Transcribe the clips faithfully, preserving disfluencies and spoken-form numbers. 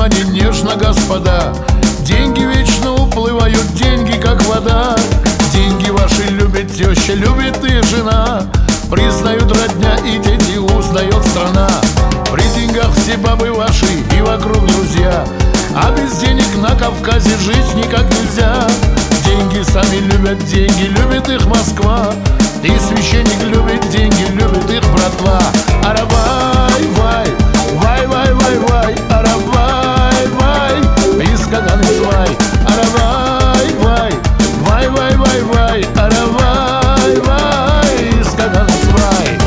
внимание нежно, господа. Деньги вечно уплывают, деньги как вода. Деньги ваши любит теща, любит и жена. Признают родня и дети, узнает страна. При деньгах все бабы ваши и вокруг друзья, а без денег на Кавказе жить никак нельзя. Деньги сами любят, деньги любит их Москва. И священник любит деньги, любит их братва. Аравай, вай, вай, вай, вай, вай, аравай, вай, из Каганы свай. Аравай, вай, вай, вай, вай, вай, аравай, вай, из Каганы свай.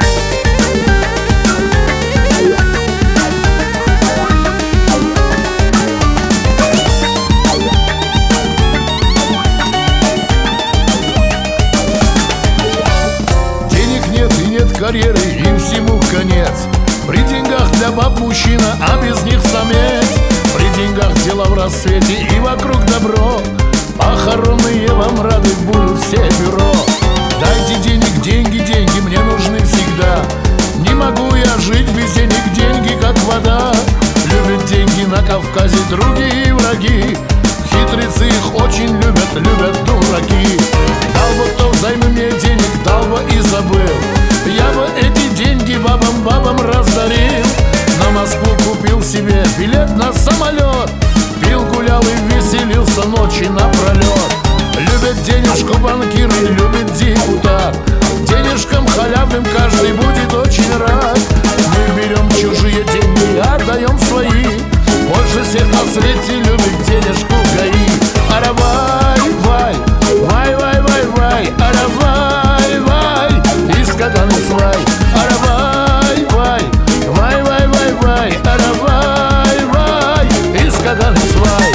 Карьеры им всему конец. При деньгах для баб мужчина, а без них самец. При деньгах дела в рассвете и вокруг добро. Похоронные вам рады будут все бюро. Дайте денег, деньги, деньги мне нужны всегда. Не могу я жить без денег, деньги как вода. Любят деньги на Кавказе другие враги. Хитрецы их очень любят, любят дураки. Дал бы кто взаймы мне денег, дал бы и забыл. Я бы эти деньги бабам, бабам раздарил. На Москву купил себе билет на самолет. Пил, гулял и веселился ночи напролет. Любят денежку банкиры, любит депутат. Денежкам халявным каждый будет очень рад. Мы берем чужие деньги, отдаем свои. Больше всех на свете любит денежку ГАИ. Аравай, вай, вай, вай, вай, вай, аравай, вай, из Каганы свай. Аравай, вай, вай, вай, вай, вай, аравай, вай, из Каганы свай.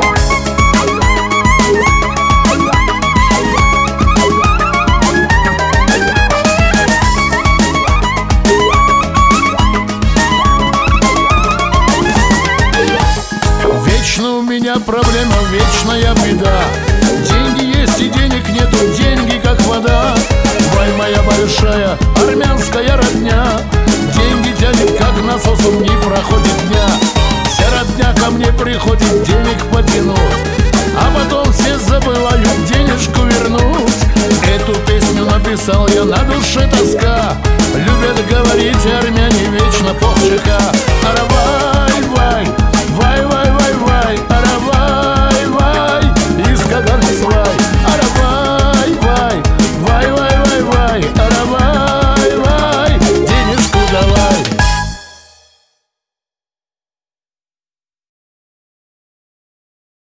Вечно у меня проблема, вечная беда. Деньги есть и денег нету, деньги как вода. Вай, моя большая армянская родня, деньги тянет как насосом, не проходит дня. Вся родня ко мне приходит денег потянуть, а потом все забывают денежку вернуть. Эту песню написал я, на душе тоска. Любят говорить армяне вечно по ЖК.